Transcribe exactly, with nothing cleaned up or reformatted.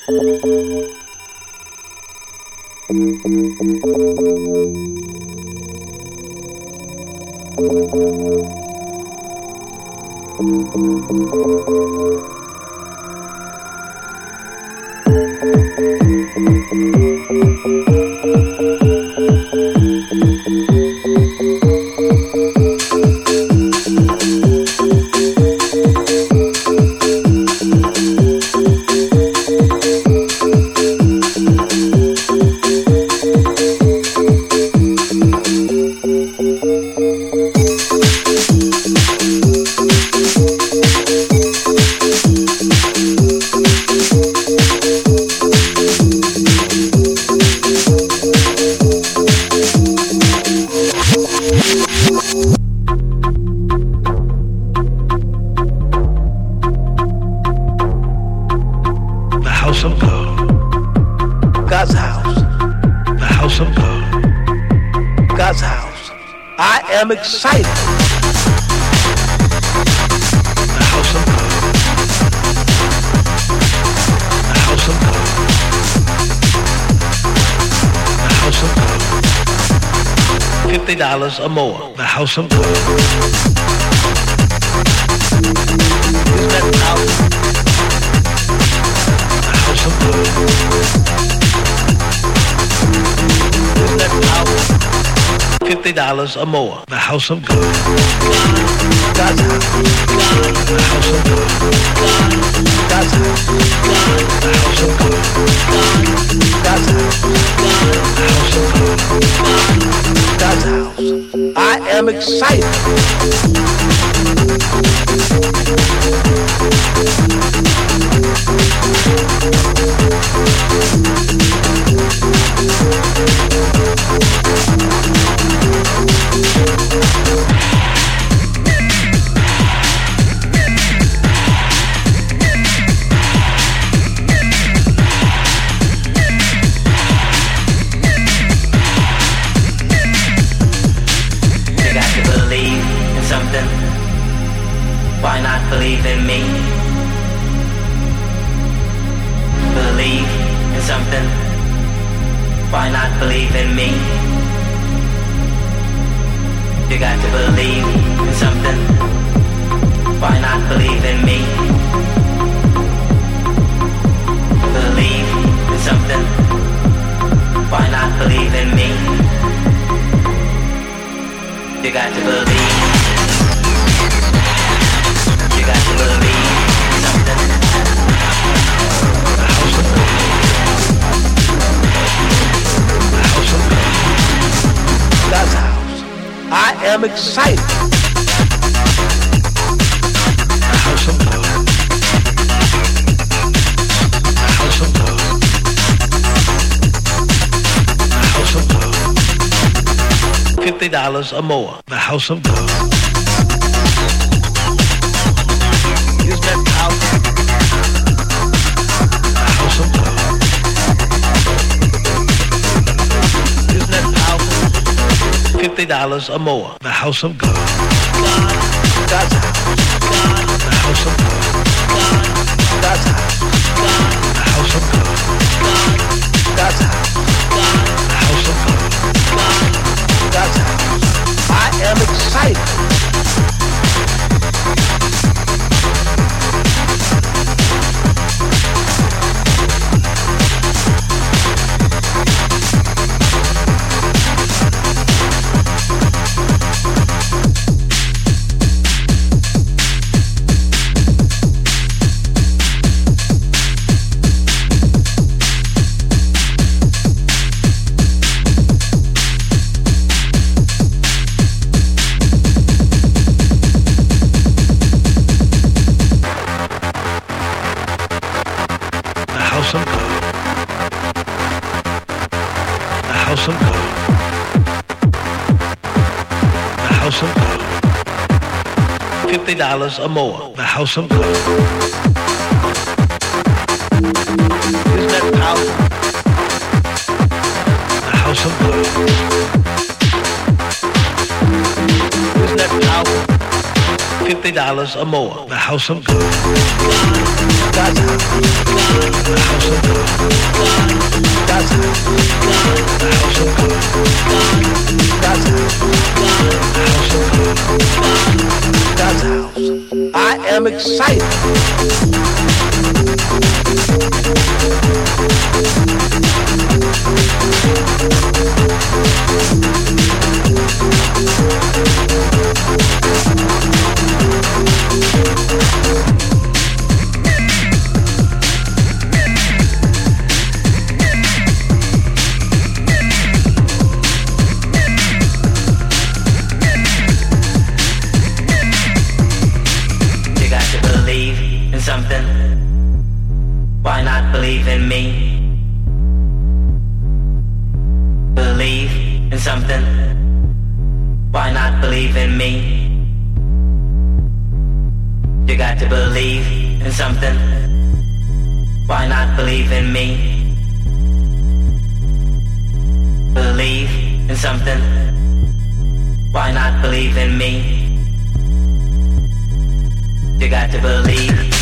I'm excited. The house of God. The house of God. The house of God. Fifty dollars or more. The house of God. Is that out? The house of God. Is that out? Fifty dollars or more. The house of God. God's house. The house of God. God's house. The house of God. God's house. The house of God. God's house. I am excited. Why not believe in me? Believe in something. Why not believe in me? You got to believe in something. Why not believe in me? Believe in something. Why not believe in me? You got to believe. You got to believe something. The house of God. The house of God. God's house. I am excited. The house of God. The house of God. The house of God. Fifty dollars or more. The house of God. Fifty dollars or more. The house of God. God's house. The house of God. God's house. The house of God. God's house. The house of God. God's house. I am excited. Fifty dollars or more. The house of God. Is that power? The house of God. Is that power? Fifty dollars or more. The house of God. God's house. The house of God. excited. Something. Why not believe in me? Believe in something. Why not believe in me? You got to believe in something. Why not believe in me? Believe in something. Why not believe in me? You got to believe.